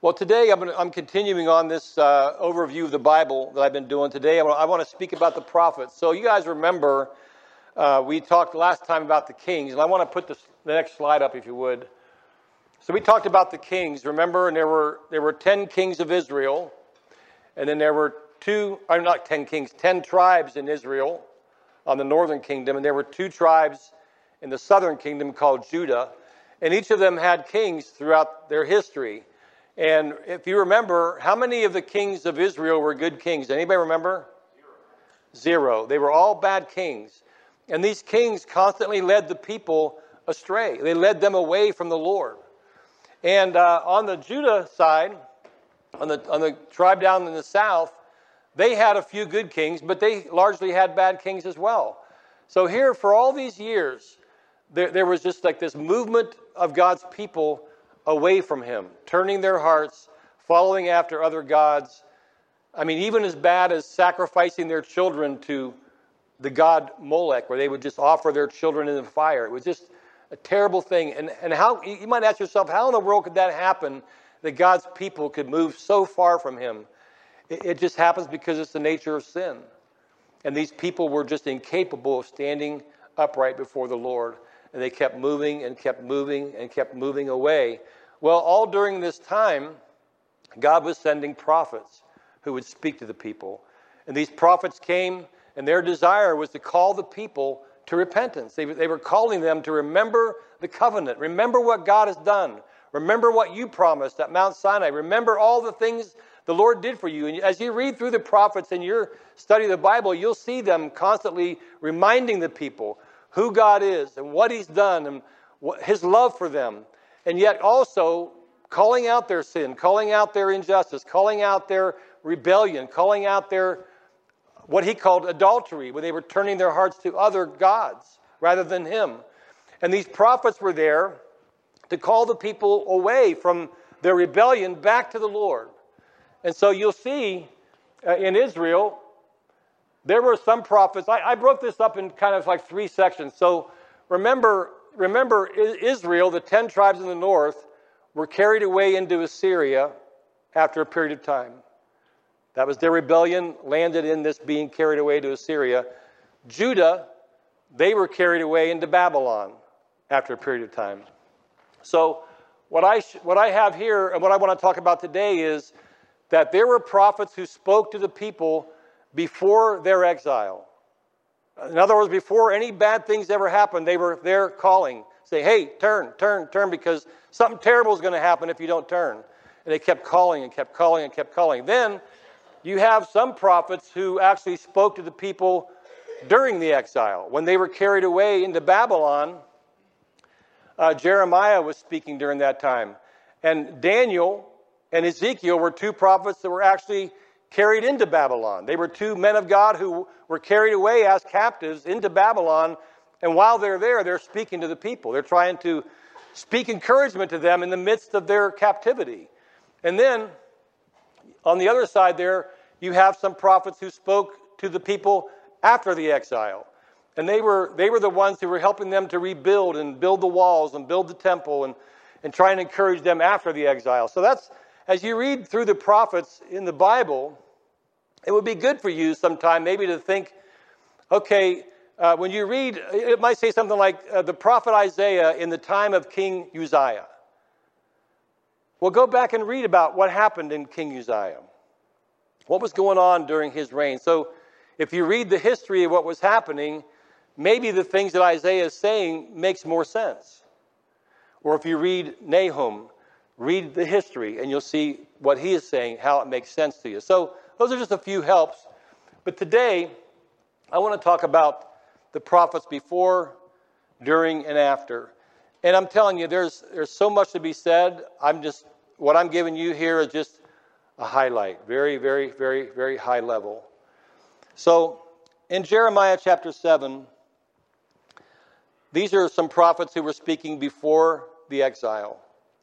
Well, today I'm continuing on this overview of the Bible that I've been doing today. I want to speak about the prophets. So you guys remember we talked last time about the kings, and I want to put the next slide up if you would. So we talked about the kings, remember, and there were 10 kings of Israel, and then there were 10 tribes in Israel on the northern kingdom, and there were 2 tribes in the southern kingdom called Judah, and each of them had kings throughout their history. And if you remember, how many of the kings of Israel were good kings? Anybody remember? 0. They were all bad kings. And these kings constantly led the people astray. They led them away from the Lord. And on the Judah side, on the tribe down in the south, they had a few good kings, but they largely had bad kings as well. So here, for all these years, there was just like this movement of God's people away from him, turning their hearts, following after other gods. I mean, even as bad as sacrificing their children to the god Molech, where they would just offer their children in the fire. It was just a terrible thing. And how, you might ask yourself, how in the world could that happen, that God's people could move so far from him? It just happens because it's the nature of sin. And these people were just incapable of standing upright before the Lord. And they kept moving and kept moving and kept moving away. Well, all during this time, God was sending prophets who would speak to the people. And these prophets came, and their desire was to call the people to repentance. They were calling them to remember the covenant. Remember what God has done. Remember what you promised at Mount Sinai. Remember all the things the Lord did for you. And as you read through the prophets in your study of the Bible, you'll see them constantly reminding the people who God is and what he's done and his love for them. And yet also calling out their sin, calling out their injustice, calling out their rebellion, calling out their what he called adultery, where they were turning their hearts to other gods rather than him. And these prophets were there to call the people away from their rebellion back to the Lord. And so you'll see in Israel, there were some prophets. I broke this up in kind of like 3 sections. So remember Israel, the 10 tribes in the north, were carried away into Assyria after a period of time. That was their rebellion, landed in this being carried away to Assyria. Judah, they were carried away into Babylon after a period of time. So what I have here and what I want to talk about today is that there were prophets who spoke to the people before their exile. In other words, before any bad things ever happened, they were there calling, say, hey, turn, because something terrible is going to happen if you don't turn. And they kept calling and kept calling and kept calling. Then you have some prophets who actually spoke to the people during the exile. When they were carried away into Babylon, Jeremiah was speaking during that time. And Daniel and Ezekiel were 2 prophets that were actually carried into Babylon. They were 2 men of God who were carried away as captives into Babylon. And while they're there, they're speaking to the people. They're trying to speak encouragement to them in the midst of their captivity. And then, on the other side there, you have some prophets who spoke to the people after the exile. And they were the ones who were helping them to rebuild and build the walls and build the temple and try and encourage them after the exile. So that's, as you read through the prophets in the Bible, it would be good for you sometime maybe to think, okay, when you read, it might say something like the prophet Isaiah in the time of King Uzziah. Well, go back and read about what happened in King Uzziah. What was going on during his reign? So if you read the history of what was happening, maybe the things that Isaiah is saying makes more sense. Or if you read Nahum, read the history and you'll see what he is saying, how it makes sense to you. So those are just a few helps. But today, I want to talk about the prophets before, during, and after. And I'm telling you, there's so much to be said. What I'm giving you here is just a highlight. Very, very, very, very high level. So in Jeremiah chapter 7, these are some prophets who were speaking before the exile.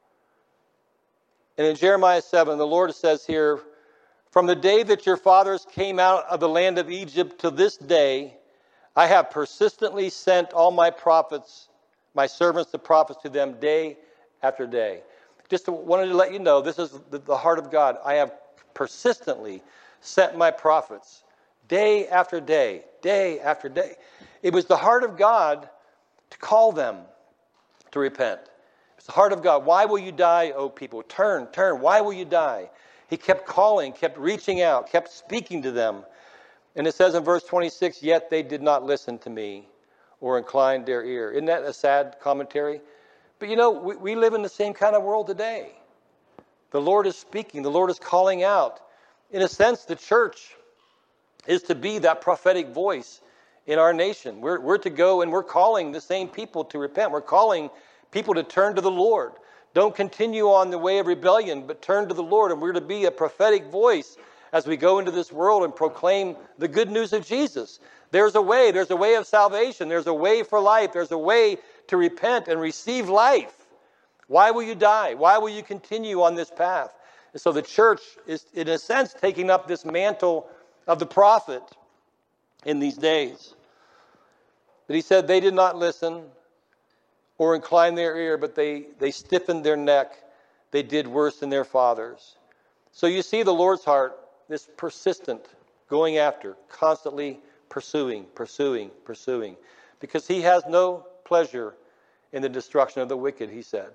And in Jeremiah 7, the Lord says here, from the day that your fathers came out of the land of Egypt to this day, I have persistently sent all my prophets, my servants, the prophets, to them day after day. just wanted to let you know, this is the heart of God. I have persistently sent my prophets day after day, day after day. It was the heart of God to call them to repent. It's the heart of God. Why will you die, O people? Turn, turn. Why will you die? He kept calling, kept reaching out, kept speaking to them. And it says in verse 26, yet they did not listen to me or incline their ear. Isn't that a sad commentary? But you know, we live in the same kind of world today. The Lord is speaking. The Lord is calling out. In a sense, the church is to be that prophetic voice in our nation. We're to go and we're calling the same people to repent. We're calling people to turn to the Lord. Don't continue on the way of rebellion, but turn to the Lord. And we're to be a prophetic voice as we go into this world and proclaim the good news of Jesus. There's a way of salvation. There's a way for life. There's a way to repent and receive life. Why will you die? Why will you continue on this path? And so the church is, in a sense, taking up this mantle of the prophet in these days. But he said they did not listen or incline their ear, but they stiffened their neck. They did worse than their fathers. So you see the Lord's heart, this persistent, going after, constantly pursuing, because he has no pleasure in the destruction of the wicked, he said.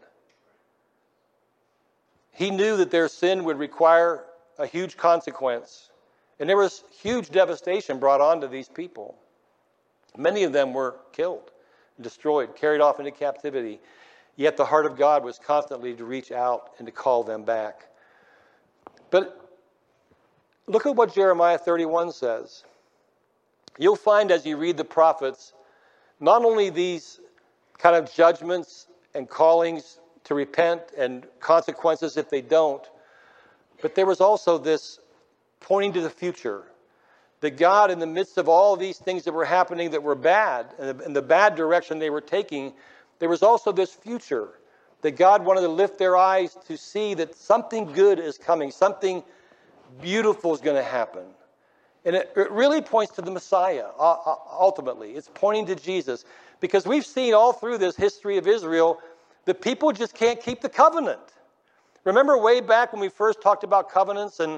He knew that their sin would require a huge consequence, and there was huge devastation brought onto these people. Many of them were killed, destroyed, carried off into captivity, yet the heart of God was constantly to reach out and to call them back. But look at what Jeremiah 31 says. You'll find as you read the prophets, not only these kind of judgments and callings to repent and consequences if they don't, but there was also this pointing to the future. That God, in the midst of all these things that were happening that were bad, and in the bad direction they were taking, there was also this future. That God wanted to lift their eyes to see that something good is coming, something beautiful is going to happen. And it really points to the Messiah, ultimately. It's pointing to Jesus. Because we've seen all through this history of Israel, the people just can't keep the covenant. Remember way back when we first talked about covenants and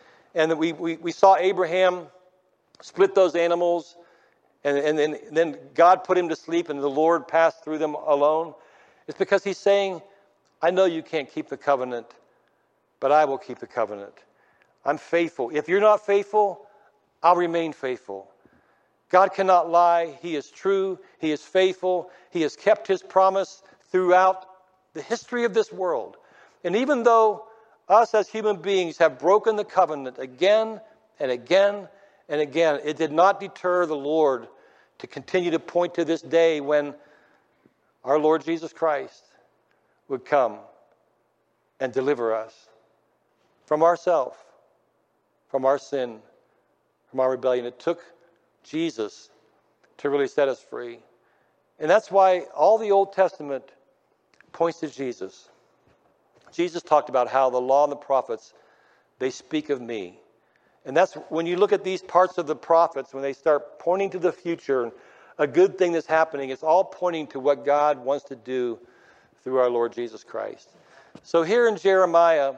we saw Abraham split those animals and then God put him to sleep and the Lord passed through them alone? It's because he's saying, I know you can't keep the covenant, but I will keep the covenant. I'm faithful. If you're not faithful, I'll remain faithful. God cannot lie. He is true. He is faithful. He has kept his promise throughout the history of this world. And even though us as human beings have broken the covenant again and again and again, it did not deter the Lord to continue to point to this day when our Lord Jesus Christ would come and deliver us from ourselves, from our sin, from our rebellion. It took Jesus to really set us free. And that's why all the Old Testament points to Jesus. Jesus talked about how the law and the prophets, they speak of me. And that's when you look at these parts of the prophets, when they start pointing to the future, a good thing that's happening, it's all pointing to what God wants to do through our Lord Jesus Christ. So here in Jeremiah,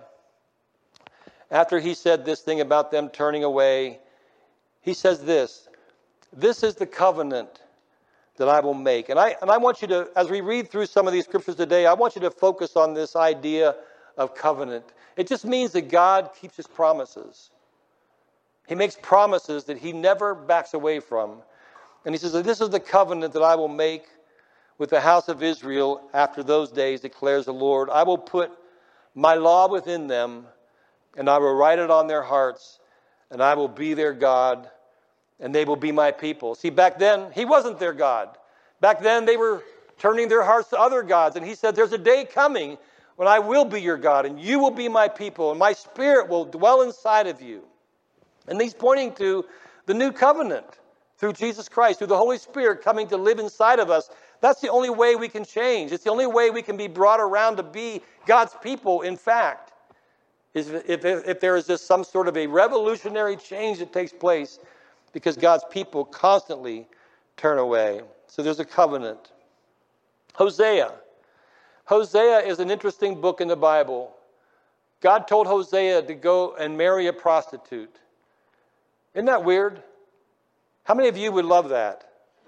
after he said this thing about them turning away, he says this is the covenant that I will make. And I want you to, as we read through some of these scriptures today, I want you to focus on this idea of covenant. It just means that God keeps his promises. He makes promises that he never backs away from. And he says, this is the covenant that I will make with the house of Israel after those days, declares the Lord. I will put my law within them, and I will write it on their hearts, and I will be their God, and they will be my people. See, back then, he wasn't their God. Back then, they were turning their hearts to other gods. And he said, there's a day coming when I will be your God, and you will be my people, and my spirit will dwell inside of you. And he's pointing to the new covenant through Jesus Christ, through the Holy Spirit coming to live inside of us. That's the only way we can change. It's the only way we can be brought around to be God's people, in fact, is if there is just some sort of a revolutionary change that takes place because God's people constantly turn away. So there's a covenant. Hosea Hosea is an interesting book in the Bible. God told Hosea to go and marry a prostitute. Isn't that weird? How many of you would love that?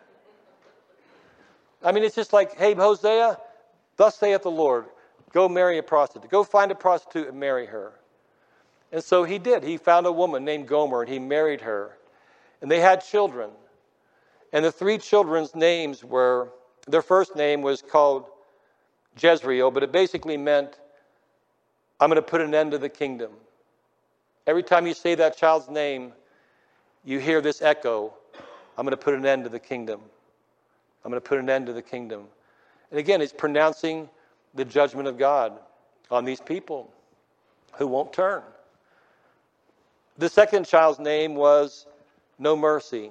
I mean, it's just like, hey, Hosea, thus saith the Lord, go marry a prostitute. Go find a prostitute and marry her. And so he did. He found a woman named Gomer, and he married her. And they had children. And the three children's names were, their first name was called Jezreel, but it basically meant, I'm going to put an end to the kingdom. Every time you say that child's name, you hear this echo, I'm going to put an end to the kingdom. I'm going to put an end to the kingdom. And again, it's pronouncing the judgment of God on these people who won't turn. The second child's name was No Mercy.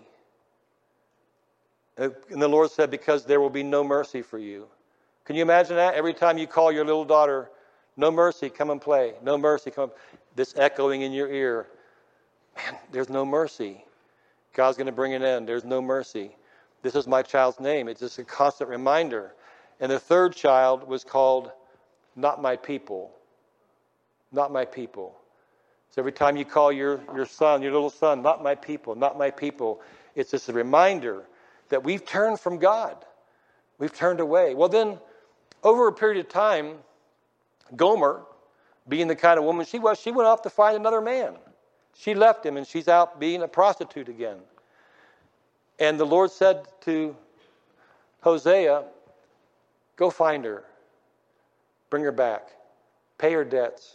And the Lord said, because there will be no mercy for you. Can you imagine that? Every time you call your little daughter, no mercy, come and play. No mercy, come. This echoing in your ear. Man, there's no mercy. God's going to bring an end. There's no mercy. This is my child's name. It's just a constant reminder. And the third child was called Not My People. Not My People. So every time you call your son, your little son, not my people, not my people, it's just a reminder that we've turned from God. We've turned away. Well then, over a period of time, Gomer, being the kind of woman she was, she went off to find another man. She left him and she's out being a prostitute again. And the Lord said to Hosea, go find her. Bring her back. Pay her debts.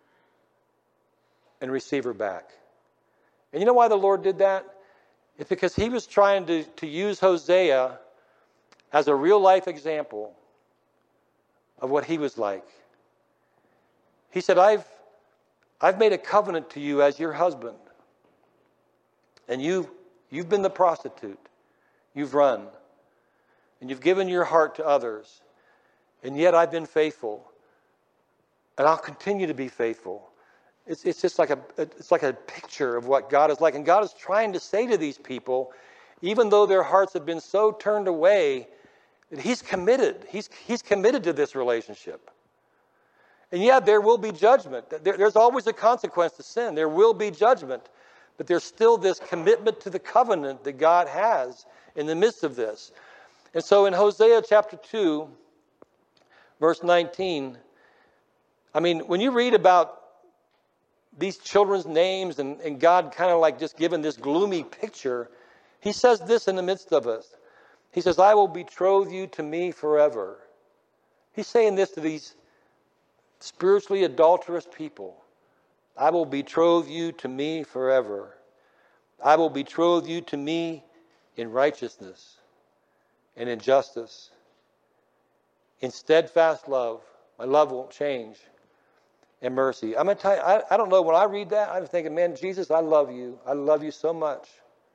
And receive her back. And you know why the Lord did that? It's because he was trying to use Hosea as a real life example of what he was like. He said, I've made a covenant to you as your husband. And you've been the prostitute. You've run. And you've given your heart to others. And yet I've been faithful. And I'll continue to be faithful. It's just like a picture of what God is like. And God is trying to say to these people, even though their hearts have been so turned away, that he's committed. He's committed to this relationship. And yeah, there will be judgment. There's always a consequence to sin. There will be judgment. But there's still this commitment to the covenant that God has in the midst of this. And so in Hosea chapter 2, verse 19, I mean, when you read about these children's names and God kind of like just giving this gloomy picture, he says this in the midst of us. He says, I will betroth you to me forever. He's saying this to these spiritually adulterous people. I will betroth you to me forever. I will betroth you to me in righteousness and in justice. In steadfast love. My love won't change. And mercy. I'm going to tell you, I don't know, when I read that, I'm thinking, man, Jesus, I love you. I love you so much.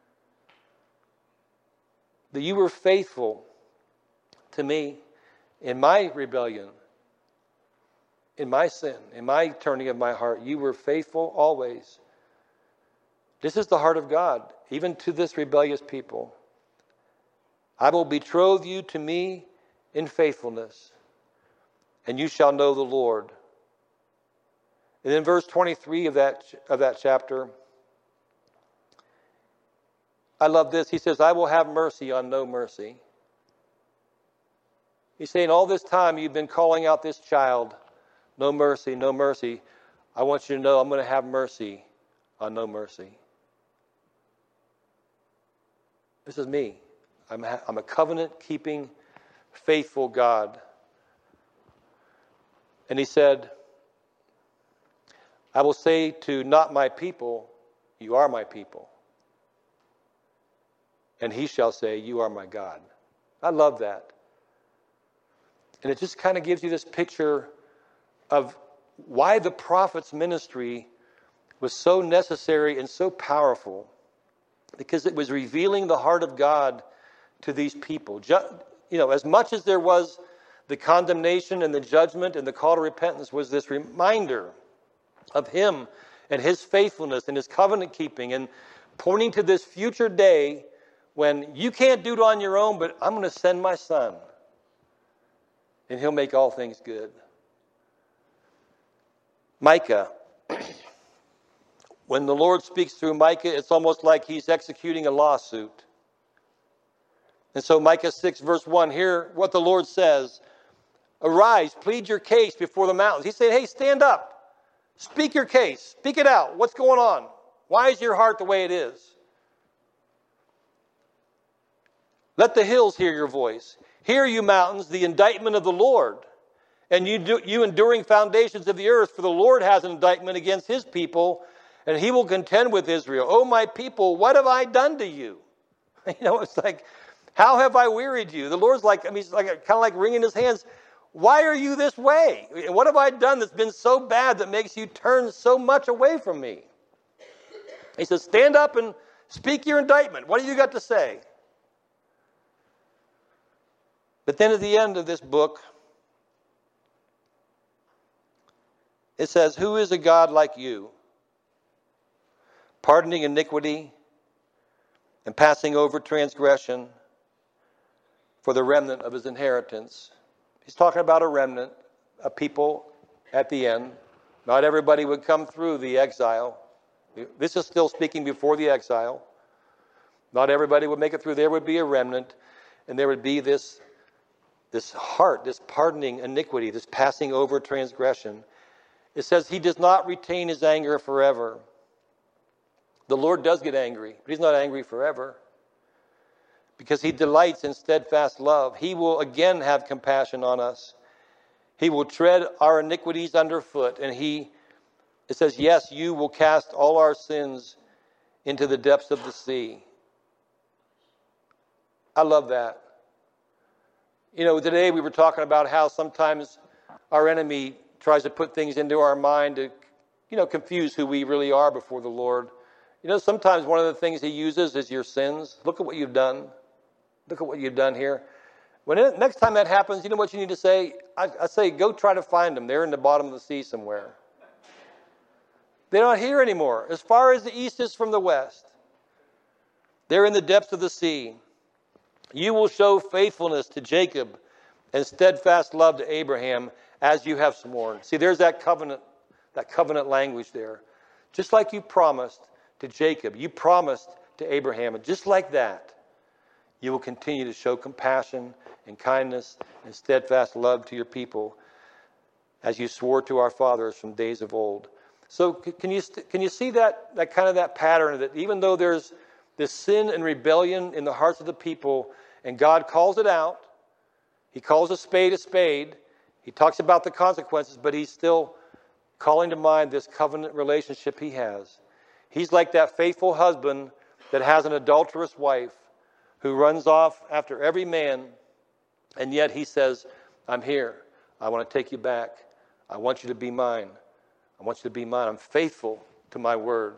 That you were faithful to me in my rebellion, in my sin, in my turning of my heart. You were faithful always. This is the heart of God, even to this rebellious people. I will betroth you to me in faithfulness, and you shall know the Lord. And in verse 23 of that chapter, I love this. He says, I will have mercy on no mercy. He's saying all this time you've been calling out this child, no mercy, no mercy. I want you to know I'm going to have mercy on no mercy. This is me. I'm a covenant-keeping, faithful God. And he said, I will say to not my people, you are my people. And he shall say, you are my God. I love that. And it just kind of gives you this picture of why the prophet's ministry was so necessary and so powerful. Because it was revealing the heart of God to these people. As much as there was the condemnation and the judgment and the call to repentance, was this reminder of him and his faithfulness and his covenant keeping, and pointing to this future day when you can't do it on your own, but I'm going to send my son. and he'll make all things good. Micah. When the Lord speaks through Micah, it's almost like he's executing a lawsuit. And so Micah 6 verse 1, hear what the Lord says. Arise, plead your case before the mountains. He said, hey, stand up. Speak your case. Speak it out. What's going on? Why is your heart the way it is? Let the hills hear your voice. Hear, you mountains, the indictment of the Lord. And you enduring foundations of the earth, for the Lord has an indictment against his people, and he will contend with Israel. Oh, my people, what have I done to you? It's like, how have I wearied you? The Lord's like, he's like kind of like wringing his hands. Why are you this way? What have I done that's been so bad that makes you turn so much away from me? He says, stand up and speak your indictment. What have you got to say? But then at the end of this book, it says, who is a God like you, pardoning iniquity and passing over transgression for the remnant of his inheritance? He's talking about a remnant, a people at the end. Not everybody would come through the exile. This is still speaking before the exile. Not everybody would make it through. There would be a remnant, and there would be this heart, this pardoning iniquity, this passing over transgression. It says he does not retain his anger forever. The Lord does get angry, but he's not angry forever. Because he delights in steadfast love. He will again have compassion on us. He will tread our iniquities underfoot. And it says, yes, you will cast all our sins into the depths of the sea. I love that. Today we were talking about how sometimes our enemy tries to put things into our mind to, confuse who we really are before the Lord. Sometimes one of the things he uses is your sins. Look at what you've done. Look at what you've done here. Next time that happens, you know what you need to say? I say, go try to find them. They're in the bottom of the sea somewhere. They're not here anymore. As far as the east is from the west, they're in the depths of the sea. You will show faithfulness to Jacob and steadfast love to Abraham as you have sworn. See, there's that covenant language there. Just like you promised to Jacob, you promised to Abraham, and just like that, you will continue to show compassion and kindness and steadfast love to your people as you swore to our fathers from days of old. So can you see that pattern, that even though there's this sin and rebellion in the hearts of the people, and God calls it out, he calls a spade, he talks about the consequences, but he's still calling to mind this covenant relationship he has. He's like that faithful husband that has an adulterous wife who runs off after every man, and yet he says, I'm here. I want to take you back. I want you to be mine. I want you to be mine. I'm faithful to my word.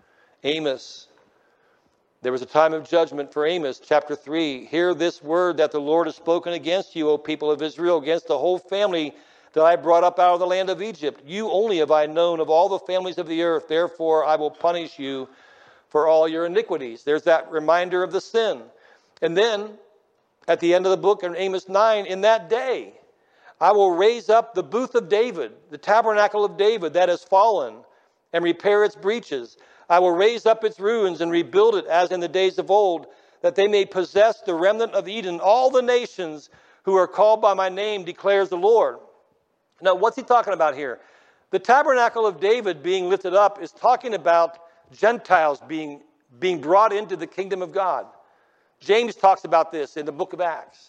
Amos. There was a time of judgment for Amos, chapter 3. Hear this word that the Lord has spoken against you, O people of Israel, against the whole family that I brought up out of the land of Egypt. You only have I known of all the families of the earth. Therefore I will punish you for all your iniquities. There's that reminder of the sin. And then, at the end of the book in Amos 9, in that day, I will raise up the booth of David, the tabernacle of David that has fallen, and repair its breaches. I will raise up its ruins and rebuild it as in the days of old, that they may possess the remnant of Eden. All the nations who are called by my name, declares the Lord. Now, what's he talking about here? The tabernacle of David being lifted up is talking about Gentiles being brought into the kingdom of God. James talks about this in the book of Acts.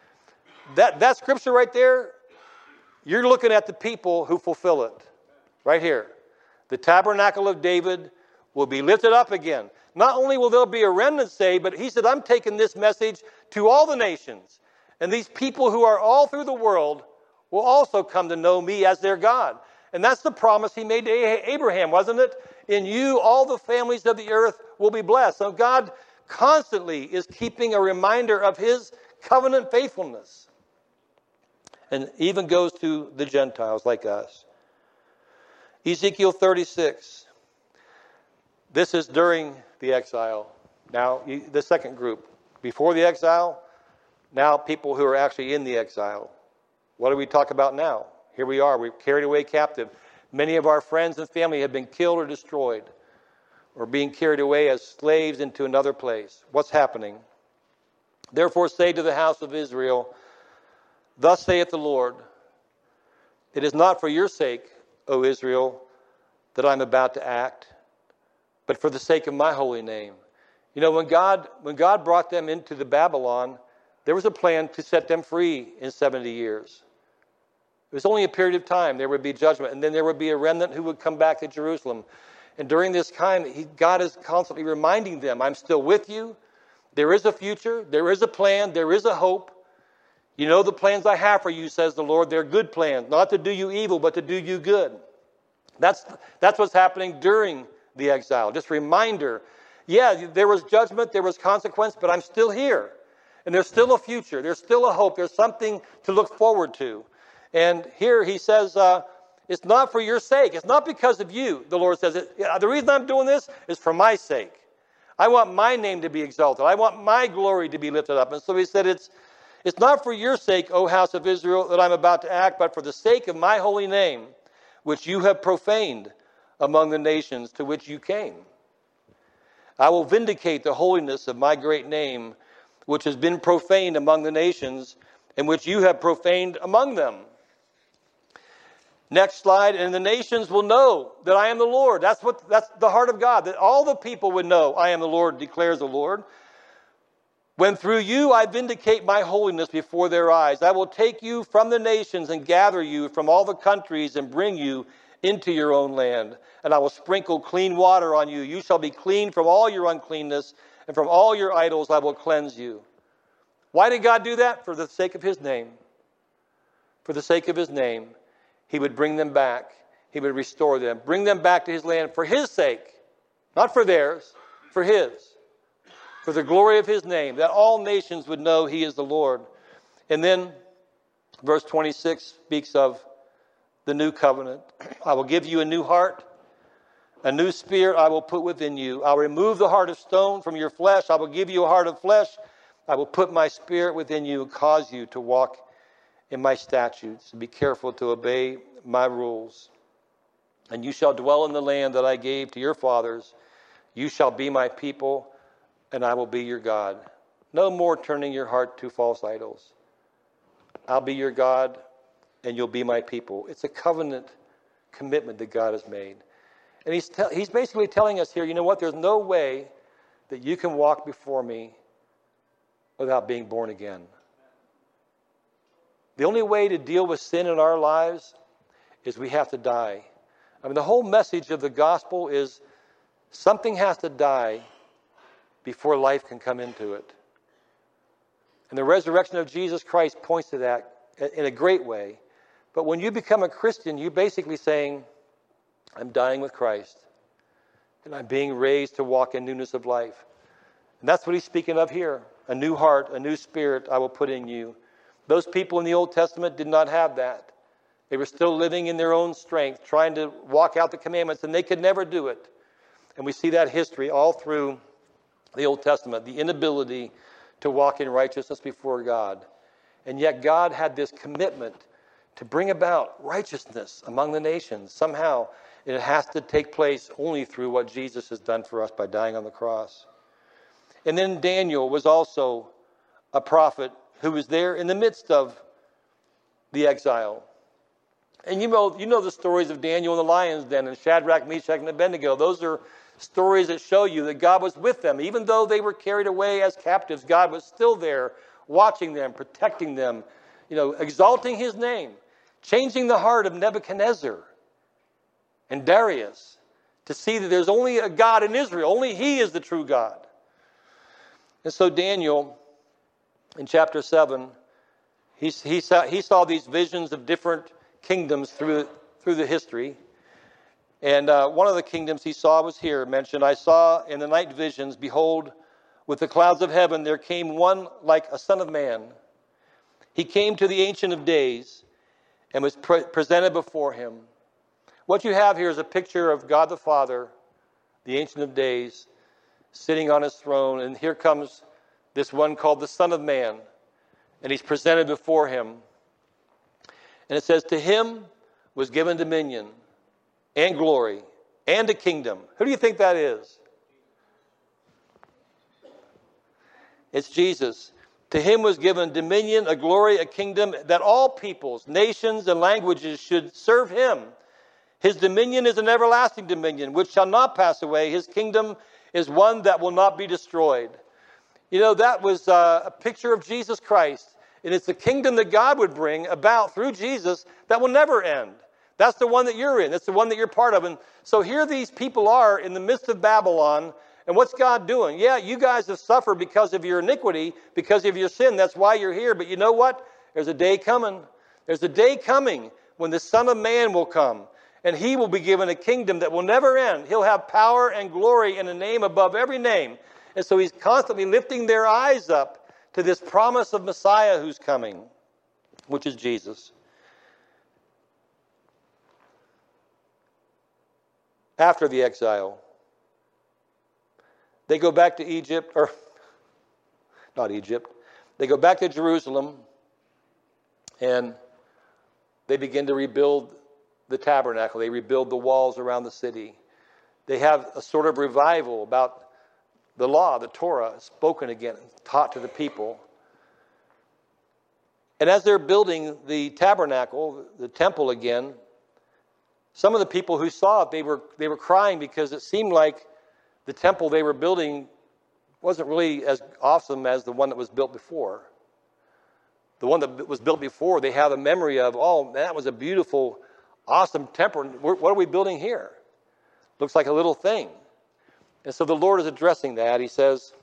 That scripture right there, you're looking at the people who fulfill it. Right here. The tabernacle of David will be lifted up again. Not only will there be a remnant saved, but he said, I'm taking this message to all the nations. And these people who are all through the world will also come to know me as their God. And that's the promise he made to Abraham, wasn't it? In you, all the families of the earth will be blessed. So God constantly is keeping a reminder of his covenant faithfulness. And even goes to the Gentiles like us. Ezekiel 36. This is during the exile. Now, the second group. Before the exile, now people who are actually in the exile. What do we talk about now? Here we are. We're carried away captive. Many of our friends and family have been killed or destroyed, or being carried away as slaves into another place. What's happening? Therefore say to the house of Israel, thus saith the Lord, it is not for your sake, O Israel, that I'm about to act, but for the sake of my holy name. You know, when God brought them into the Babylon, there was a plan to set them free in 70 years. It was only a period of time. There would be judgment, and then there would be a remnant who would come back to Jerusalem. And during this time, God is constantly reminding them, I'm still with you. There is a future. There is a plan. There is a hope. You know the plans I have for you, says the Lord. They're good plans, not to do you evil, but to do you good. That's what's happening during the exile. Just a reminder, yeah, there was judgment, there was consequence, but I'm still here. And there's still a future. There's still a hope. There's something to look forward to. And here he says, it's not for your sake. It's not because of you, the Lord says. The reason I'm doing this is for my sake. I want my name to be exalted. I want my glory to be lifted up. And so he said, it's not for your sake, O house of Israel, that I'm about to act, but for the sake of my holy name, which you have profaned among the nations to which you came. I will vindicate the holiness of my great name, which has been profaned among the nations, and which you have profaned among them. Next slide, and the nations will know that I am the Lord. That's the heart of God, that all the people would know I am the Lord, declares the Lord. When through you I vindicate my holiness before their eyes, I will take you from the nations and gather you from all the countries and bring you into your own land. And I will sprinkle clean water on you. You shall be clean from all your uncleanness, and from all your idols I will cleanse you. Why did God do that? For the sake of his name. For the sake of his name. He would bring them back. He would restore them. Bring them back to his land for his sake. Not for theirs, for his. For the glory of his name, that all nations would know he is the Lord. And then verse 26 speaks of the new covenant. I will give you a new heart. A new spirit I will put within you. I'll remove the heart of stone from your flesh. I will give you a heart of flesh. I will put my spirit within you and cause you to walk in my statutes. Be careful to obey my rules. And you shall dwell in the land that I gave to your fathers. You shall be my people, and I will be your God. No more turning your heart to false idols. I'll be your God, and you'll be my people. It's a covenant commitment that God has made. And he's basically telling us here, you know what? There's no way that you can walk before me without being born again. The only way to deal with sin in our lives is we have to die. I mean, the whole message of the gospel is something has to die before life can come into it. And the resurrection of Jesus Christ points to that in a great way. But when you become a Christian, you're basically saying, I'm dying with Christ, and I'm being raised to walk in newness of life. And that's what he's speaking of here. A new heart, a new spirit I will put in you. Those people in the Old Testament did not have that. They were still living in their own strength, trying to walk out the commandments, and they could never do it. And we see that history all through the Old Testament, the inability to walk in righteousness before God. And yet God had this commitment to bring about righteousness among the nations. Somehow it has to take place only through what Jesus has done for us by dying on the cross. And then Daniel was also a prophet who was there in the midst of the exile. And you know the stories of Daniel in the lion's den and Shadrach, Meshach, and Abednego. Those are stories that show you that God was with them. Even though they were carried away as captives, God was still there, watching them, protecting them, exalting his name, changing the heart of Nebuchadnezzar and Darius to see that there's only a God in Israel. Only he is the true God. And so Daniel, in chapter 7, he saw these visions of different kingdoms through the history. And one of the kingdoms he saw was here mentioned. I saw in the night visions, behold, with the clouds of heaven, there came one like a son of man. He came to the Ancient of Days and was presented before him. What you have here is a picture of God the Father, the Ancient of Days, sitting on his throne. And here comes this one called the Son of Man. And he's presented before him. And it says, to him was given dominion and glory and a kingdom. Who do you think that is? It's Jesus. To him was given dominion, a glory, a kingdom, that all peoples, nations, and languages should serve him. His dominion is an everlasting dominion, which shall not pass away. His kingdom is one that will not be destroyed. You know, that was a picture of Jesus Christ. And it's the kingdom that God would bring about through Jesus that will never end. That's the one that you're in. That's the one that you're part of. And so here these people are in the midst of Babylon. And what's God doing? Yeah, you guys have suffered because of your iniquity, because of your sin. That's why you're here. But you know what? There's a day coming. There's a day coming when the Son of Man will come. And he will be given a kingdom that will never end. He'll have power and glory and a name above every name. And so he's constantly lifting their eyes up to this promise of Messiah who's coming, which is Jesus. After the exile, they go back to Egypt, or not Egypt. They go back to Jerusalem, and they begin to rebuild the tabernacle. They rebuild the walls around the city. They have a sort of revival about the law, the Torah, spoken again, taught to the people. And as they're building the tabernacle, the temple again, some of the people who saw it, they were crying because it seemed like the temple they were building wasn't really as awesome as the one that was built before. The one that was built before, they have a memory of, oh, that was a beautiful, awesome temple. What are we building here? Looks like a little thing. And so the Lord is addressing that. He says,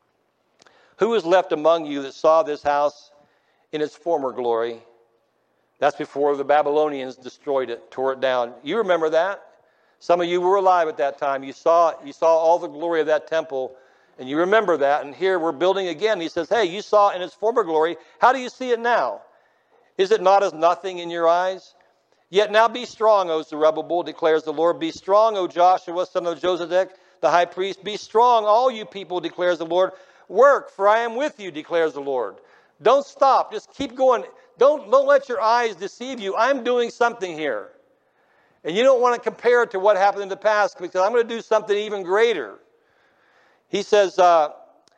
who is left among you that saw this house in its former glory? That's before the Babylonians destroyed it, tore it down. You remember that? Some of you were alive at that time. You saw all the glory of that temple, and you remember that. And here we're building again. He says, hey, you saw it in its former glory. How do you see it now? Is it not as nothing in your eyes? Yet now be strong, O Zerubbabel, declares the Lord. Be strong, O Joshua, son of Josedek, the high priest. Be strong, all you people, declares the Lord. Work, for I am with you, declares the Lord. Don't stop. Just keep going. Don't let your eyes deceive you. I'm doing something here. And you don't want to compare it to what happened in the past, because I'm going to do something even greater. He says, I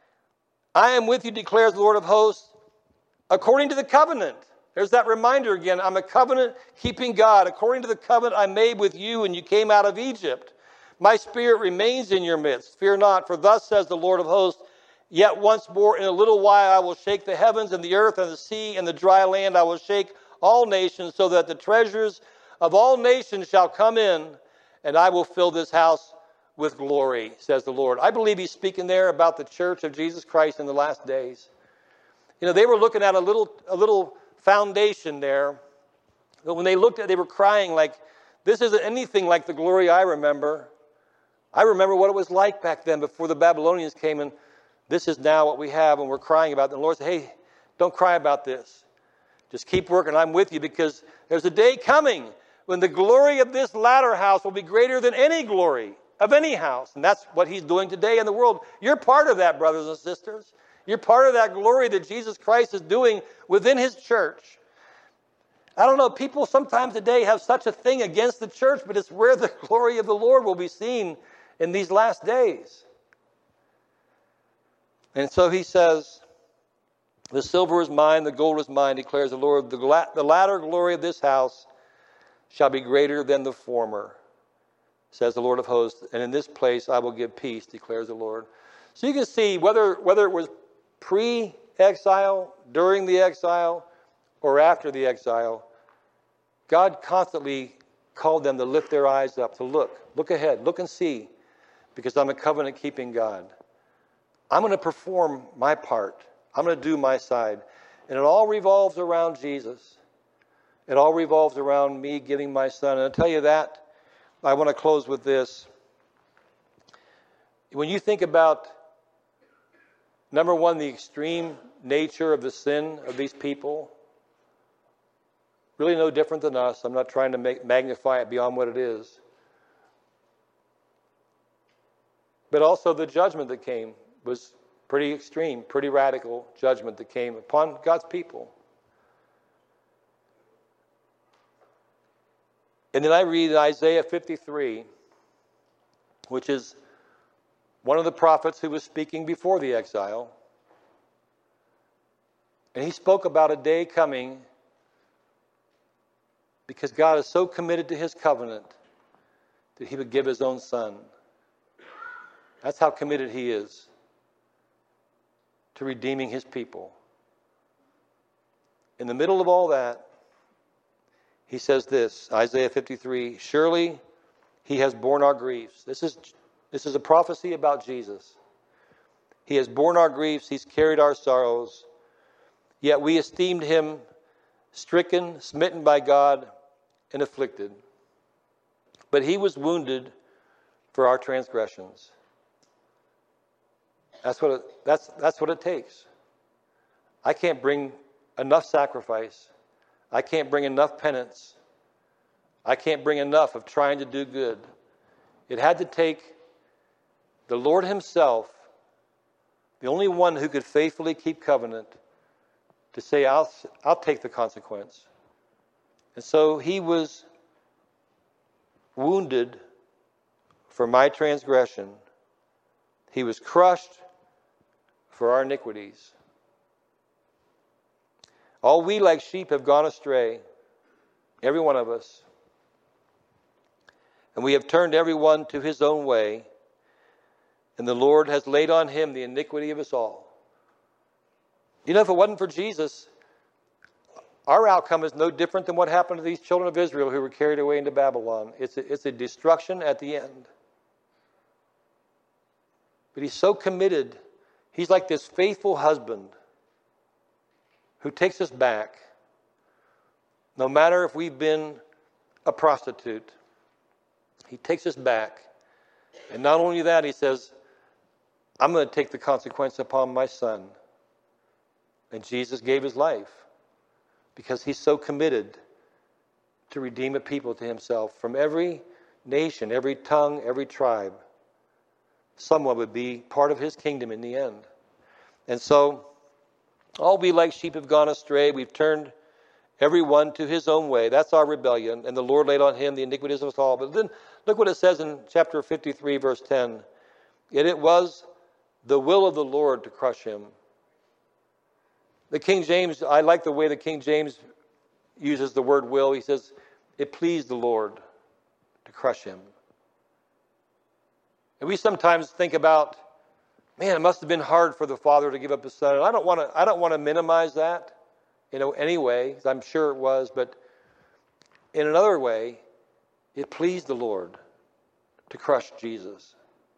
am with you, declares the Lord of hosts, according to the covenant. There's that reminder again. I'm a covenant-keeping God. According to the covenant I made with you when you came out of Egypt. My spirit remains in your midst. Fear not, for thus says the Lord of hosts, yet once more in a little while I will shake the heavens and the earth and the sea and the dry land. I will shake all nations, so that the treasures of all nations shall come in, and I will fill this house with glory, says the Lord. I believe he's speaking there about the church of Jesus Christ in the last days. You know, they were looking at a little foundation there, but when they looked at it, they were crying like, this isn't anything like the glory I remember. I remember what it was like back then before the Babylonians came, and this is now what we have, and we're crying about it. And the Lord said, hey, don't cry about this. Just keep working. I'm with you, because there's a day coming when the glory of this latter house will be greater than any glory of any house. And that's what he's doing today in the world. You're part of that, brothers and sisters. You're part of that glory that Jesus Christ is doing within his church. I don't know, people sometimes today have such a thing against the church, but it's where the glory of the Lord will be seen in these last days. And so he says, the silver is mine, the gold is mine, declares the Lord. The latter glory of this house shall be greater than the former, says the Lord of hosts. And in this place I will give peace, declares the Lord. So you can see whether it was pre-exile, during the exile, or after the exile, God constantly called them to lift their eyes up, to look ahead, look and see, because I'm a covenant-keeping God. I'm going to perform my part. I'm going to do my side. And it all revolves around Jesus. It all revolves around me giving my son. And I'll tell you that, I want to close with this. When you think about, number one, the extreme nature of the sin of these people, really no different than us. I'm not trying to magnify it beyond what it is. But also the judgment that came was pretty extreme, pretty radical judgment that came upon God's people. And then I read Isaiah 53, which is one of the prophets who was speaking before the exile. And he spoke about a day coming because God is so committed to his covenant that he would give his own son. That's how committed he is to redeeming his people. In the middle of all that, he says this, Isaiah 53, surely he has borne our griefs. This is a prophecy about Jesus. He has borne our griefs, he's carried our sorrows, yet we esteemed him stricken, smitten by God, and afflicted. But he was wounded for our transgressions. That's what it takes. I can't bring enough sacrifice. I can't bring enough penance. I can't bring enough of trying to do good. It had to take the Lord himself, the only one who could faithfully keep covenant, to say, I'll take the consequence. And so he was wounded for my transgression. He was crushed for our iniquities. All we like sheep have gone astray, every one of us. And we have turned every one to his own way, and the Lord has laid on him the iniquity of us all. You know, if it wasn't for Jesus, our outcome is no different than what happened to these children of Israel who were carried away into Babylon. It's a destruction at the end. But he's so committed. He's like this faithful husband who takes us back, no matter if we've been a prostitute. He takes us back. And not only that, he says, I'm going to take the consequence upon my son. And Jesus gave his life because he's so committed to redeem a people to himself from every nation, every tongue, every tribe. Someone would be part of his kingdom in the end. And so, all we like sheep have gone astray. We've turned every one to his own way. That's our rebellion. And the Lord laid on him the iniquities of us all. But then look what it says in chapter 53, verse 10. Yet it was the will of the Lord to crush him. The King James, I like the way the King James uses the word will. He says, it pleased the Lord to crush him. And we sometimes think about, man, it must have been hard for the father to give up his son. And I don't want to minimize that, anyway, because I'm sure it was. But in another way, it pleased the Lord to crush Jesus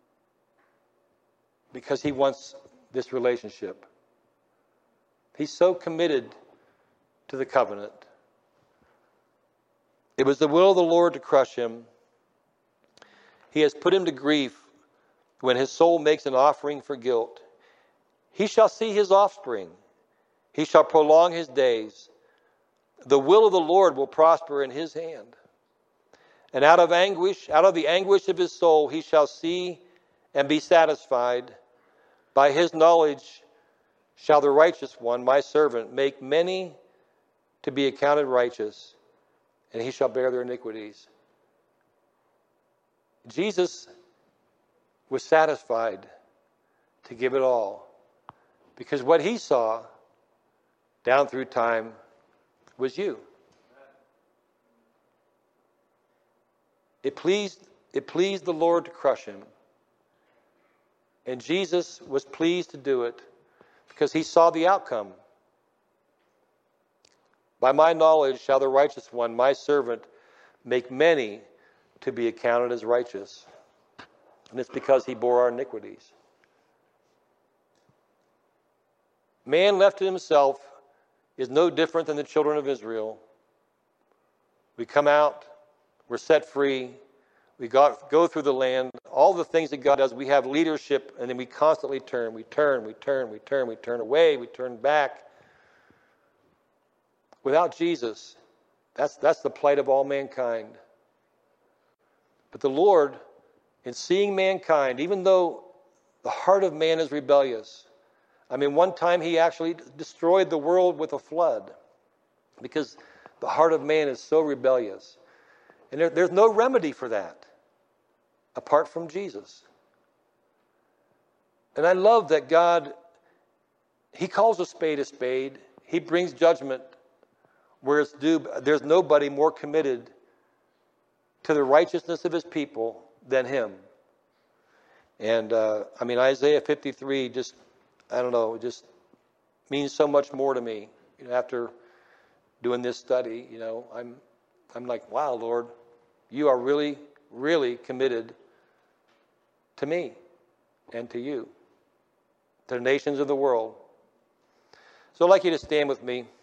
because he wants this relationship. He's so committed to the covenant. It was the will of the Lord to crush him. He has put him to grief when his soul makes an offering for guilt. He shall see his offspring. He shall prolong his days. The will of the Lord will prosper in his hand. And out of the anguish of his soul, he shall see and be satisfied. By his knowledge shall the righteous one, my servant, make many to be accounted righteous, and he shall bear their iniquities. Jesus was satisfied to give it all, because what he saw down through time was you. It pleased the Lord to crush him. And Jesus was pleased to do it because he saw the outcome. By my knowledge shall the righteous one, my servant, make many to be accounted as righteous. And it's because he bore our iniquities. Man left to himself is no different than the children of Israel. We come out, we're set free, we go through the land, all the things that God does. We have leadership, and then we constantly turn. We turn away, we turn back. Without Jesus, that's the plight of all mankind. But the Lord, in seeing mankind, even though the heart of man is rebellious, one time he actually destroyed the world with a flood because the heart of man is so rebellious. And there's no remedy for that apart from Jesus. And I love that God, he calls a spade a spade. He brings judgment where it's due. There's nobody more committed to the righteousness of his people than him. And Isaiah 53 just means so much more to me. After doing this study, I'm like, wow, Lord, you are really, really committed to me and to you, to the nations of the world. So I'd like you to stand with me.